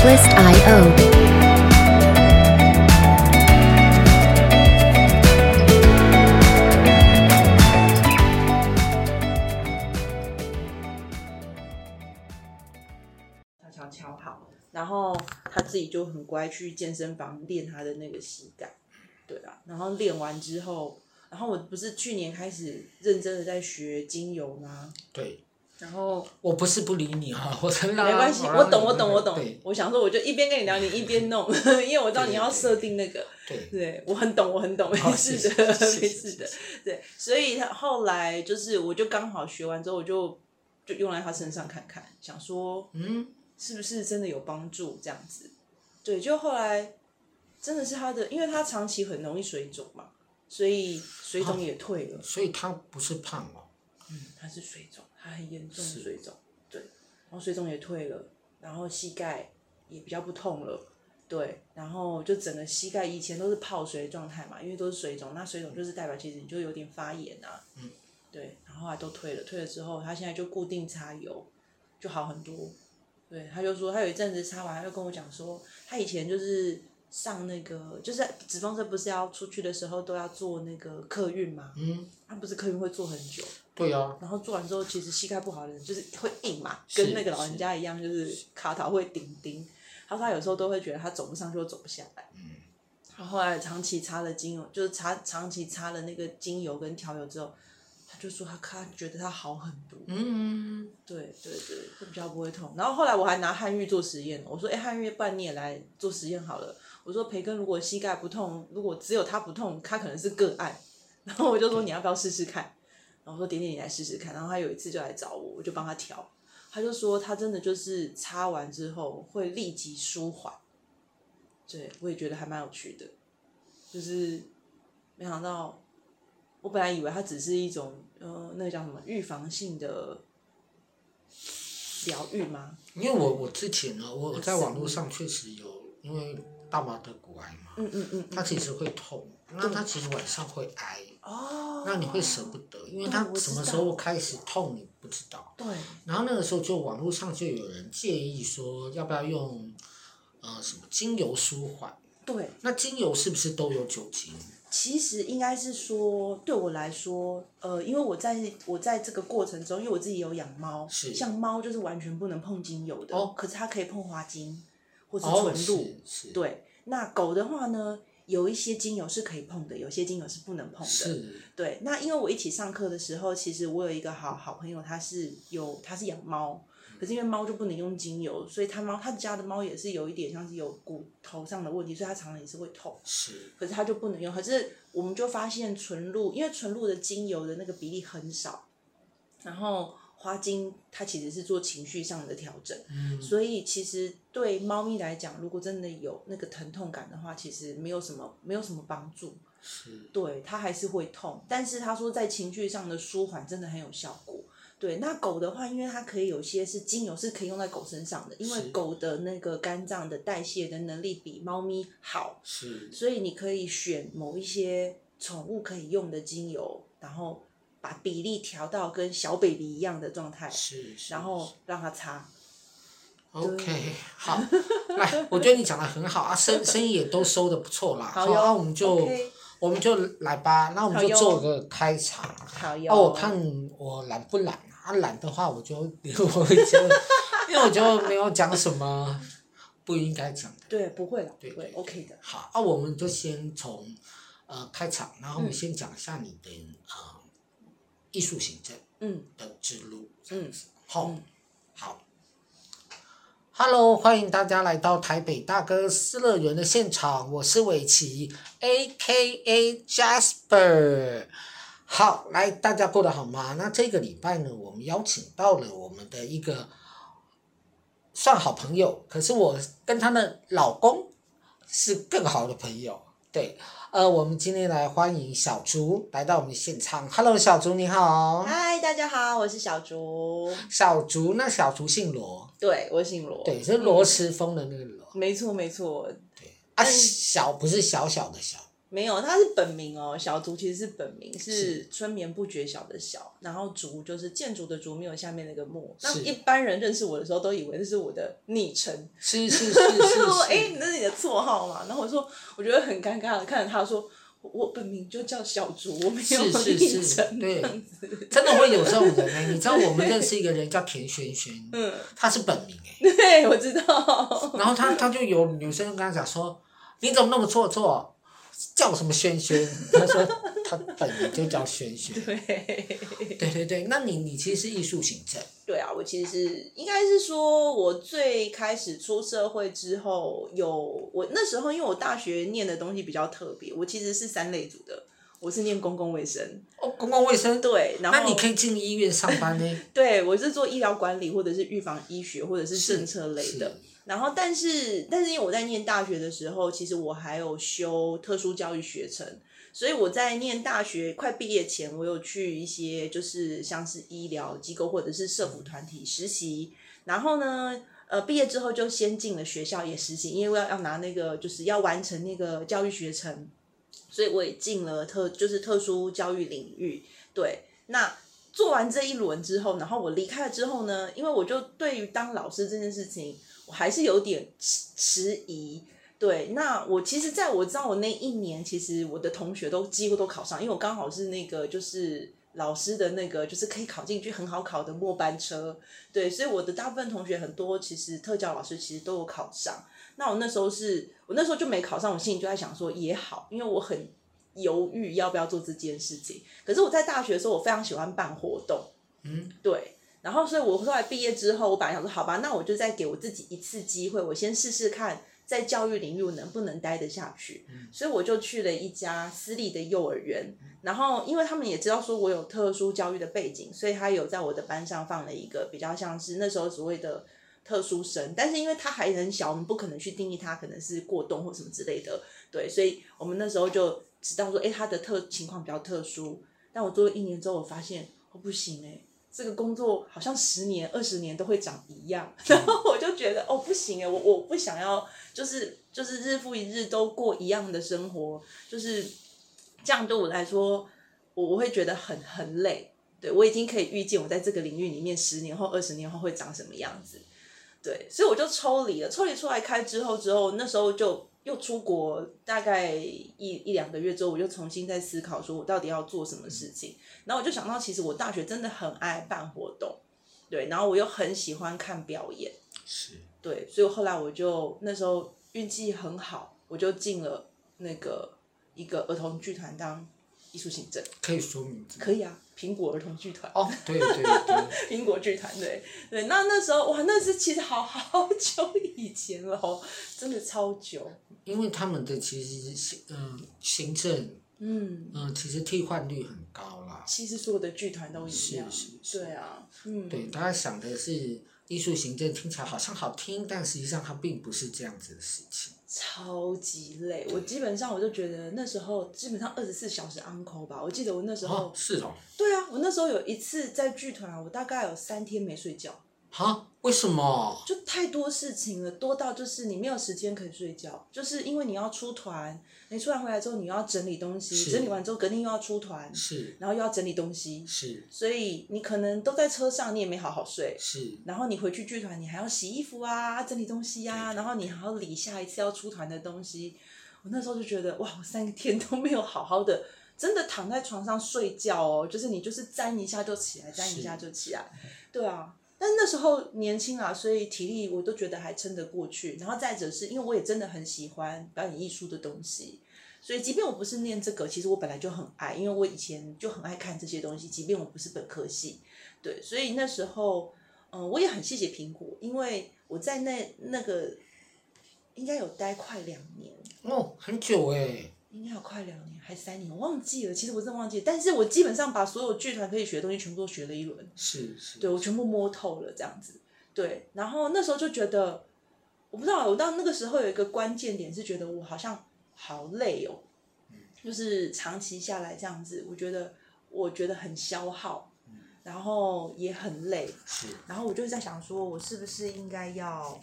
twist.io。 敲好，然后他自己就很乖去健身房练他的那个膝盖，对啊，然后练完之后，然后我不是去年开始认真的在学精油吗？ 对。 然后我不是不理你哈，我真的没关系，我懂。 我想说我就一边跟你聊，你一边弄，因为我知道你要设定那个，对，我很懂，没事的，没事的，对，所以他后来就是我就刚好学完之后，我就用在他身上看看，想说是不是真的有帮助这样子？对，就后来真的是他的，因为他长期很容易水肿嘛，所以水肿也退了。 所以他不是胖哦。 他是水肿，他很严重的水肿，对，然后水肿也退了，然后膝盖也比较不痛了，对，然后就整个膝盖以前都是泡水状态嘛，因为都是水肿，那水肿就是代表其实你就有点发炎啊，对，然后后来都退了之后，他现在就固定擦油，就好很多。对，他就说他有一阵子擦完，他就跟我讲说，他以前就是上那个，就是纸风车不是要出去的时候都要做那个客运嘛，他不是客运会坐很久， 对啊， 然后做完之后，其实膝盖不好的人就是会硬嘛，跟那个老人家一样，就是卡头会顶。他说他有时候都会觉得他走不上去，又走不下来。他后来长期擦了精油，就是长期擦了那个精油跟调油之后，他就说他觉得他好很多。对，就比较不会痛。然后后来我还拿汉玉做实验，我说汉玉，不然你也来做实验好了。我说培根如果膝盖不痛，如果只有他不痛，他可能是个案。然后我就说你要不要试试看？然后我说点你来试试看。然后他有一次就来找我，我就帮他调。他就说他真的就是擦完之后会立即舒缓。对，我也觉得还蛮有趣的，就是没想到，我本来以为它只是一种那个叫什么预防性的疗愈吗？ 因为我之前呢，我在网络上确实有，因为大麻得骨癌嘛，它其实会痛，那它其实晚上会挨，那你会舍不得，因为它什么时候开始痛你不知道。 对。 然后那个时候就网络上就有人建议说，要不要用什么精油舒缓？ 对。 那精油是不是都有酒精？ 其实应该是说，对我来说，因为我在这个过程中，因为我自己有养猫，像猫就是完全不能碰精油的，可是它可以碰花精或是纯露，对。那狗的话呢，有一些精油是可以碰的，有些精油是不能碰的，对。那因为我一起上课的时候，其实我有一个好朋友，他是养猫。可是因为猫就不能用精油，所以他家的猫也是有一点像是有骨头上的问题，所以它常常也是会痛。可是它就不能用。可是我们就发现纯露，因为纯露的精油的那个比例很少，然后花精它其实是做情绪上的调整，所以其实对猫咪来讲，如果真的有那个疼痛感的话，其实没有什么帮助。对，它还是会痛，但是他说在情绪上的舒缓真的很有效果。对，那狗的话，因为它可以有些是精油是可以用在狗身上的，因为狗的那个肝脏的代谢的能力比猫咪好，所以你可以选某一些宠物可以用的精油，然后把比例调到跟小 baby 一样的状态，然后让它擦。 OK， 好，来，我觉得你讲的很好啊，生意也都收的不错啦， 好哟， 那我们就来吧，那我们就做个开场。 好哟。 我看我懒不懒啊？懒的话我就因为我就没有讲什么不应该讲的。 对，不会啦，对 ，OK 的。 好，我们就先从开场，然后我们先讲一下你的艺术行政的之路，好。Hello， 欢迎大家来到台北大哥私乐园的现场，我是伟奇 ，A.K.A. Jasper。好，来，大家过得好吗？那这个礼拜呢，我们邀请到了我们的一个算好朋友，可是我跟她的老公是更好的朋友。对，我们今天来欢迎小竹来到我们的现场。Hello， 小竹你好。 嗨，大家好，我是小竹。 小竹姓罗。 对，我姓罗。 对，是罗时丰的那个罗。 没错。 对啊，小不是小小的小。 没有，他是本名哦，小竹其实是本名，是春眠不觉晓的晓，然后竹就是建筑的竹，没有下面那个木。那一般人认识我的时候都以为这是我的昵称， 是， 哎，那是你的绰号嘛？然后我觉得很尴尬的看着他说。我本名就叫小竹，我没有昵称， 对，真的会有这种人你知道我们认识一个人叫田萱萱，他是本名对，我知道。 然后他就有女生跟他讲说，你怎么那么错，叫什么萱萱？他说他本名就叫萱萱。对，那你其实是艺术行政。 对啊，我其实是应该是说，我最开始出社会之后，我那时候因为我大学念的东西比较特别，我其实是3类组的，我是念公共卫生。 哦，公共卫生。 对，然后那你可以进医院上班呢？ 对，我是做医疗管理或者是预防医学或者是政策类的。然后但是因为我在念大学的时候，其实我还有修特殊教育学程。所以我在念大学快毕业前，我有去一些就是像是医疗机构或者是社福团体实习，然后呢，毕业之后就先进了学校也实习，因为要拿那个就是要完成那个教育学程，所以我也进了特殊教育领域。对，那做完这一轮之后，然后我离开了之后呢，因为我就对于当老师这件事情，我还是有点迟疑。对，那我其实在我知道我那一年，其实我的同学都几乎都考上，因为我刚好是那个就是老师的那个就是可以考进去很好考的末班车。对，所以我的大部分同学很多其实特教老师其实都有考上。那我那时候就没考上，我心里就在想说也好，因为我很犹豫要不要做这件事情。可是我在大学的时候，我非常喜欢办活动。对。然后，所以我后来毕业之后，我本来想说，好吧，那我就再给我自己一次机会，我先试试看。在教育领域能不能待得下去，所以我就去了一家私立的幼儿园，然后因为他们也知道说我有特殊教育的背景，所以他有在我的班上放了一个比较像是那时候所谓的特殊生，但是因为他还很小，我们不可能去定义他可能是过动或什么之类的，对，所以我们那时候就知道说，他的情况比较特殊，但我做了1年之后，我发现不行这个工作好像10年、20年都会长一样，然后我就觉得不行我不想要，就是日复一日都过一样的生活，就是这样对我来说，我会觉得很累。对，我已经可以预见我在这个领域里面10年后、20年后会长什么样子。对，所以我就抽离了，抽离出来开之后，那时候就又出国，大概一两个月之后，我就重新在思考说我到底要做什么事情。然后我就想到，其实我大学真的很爱办活动，对，然后我又很喜欢看表演，对，所以后来那时候运气很好，我就进了那个一个儿童剧团当艺术行政。 可以说名字？ 可以啊，苹果儿童剧团。 对， 苹果剧团，对，那时候哇，那是其实好久以前了真的超久。 因为他们的其实行政，其实替换率很高啦。 其实所有的剧团都一样。是。对啊， 对，大家想的是艺术行政听起来好像好听，但实际上它并不是这样子的事情。 超级累，我基本上我就觉得那时候基本上24小时 on call 吧。我记得我那时候。 是哦。 对啊，我那时候有一次在剧团，我大概有3天没睡觉。 为什么？ 就太多事情了，多到就是你没有时间可以睡觉，就是因为你要出团，你出团回来之后你要整理东西，整理完之后隔天又要出团，然后又要整理东西，所以你可能都在车上，你也没好好睡，然后你回去剧团，你还要洗衣服啊，整理东西啊，然后你还要理下一次要出团的东西。我那时候就觉得哇，我3天都没有好好的真的躺在床上睡觉就是你就是沾一下就起来，沾一下就起来，对啊。但那时候年轻啊，所以体力我都觉得还撑得过去。然后再者是因为我也真的很喜欢表演艺术的东西，所以即便我不是念这个，其实我本来就很爱，因为我以前就很爱看这些东西，即便我不是本科系，对，所以那时候，我也很谢谢苹果，因为我在那个应该有待快2年。 很久应该有快2年还3年，我忘记了。其实我真的忘记了，但是我基本上把所有剧团可以学的东西全部都学了一轮。对，我全部摸透了这样子。对，然后那时候就觉得，我不知道，我到那个时候有一个关键点是觉得我好像好累就是长期下来这样子，我觉得很消耗，然后也很累。然后我就在想说，我是不是应该要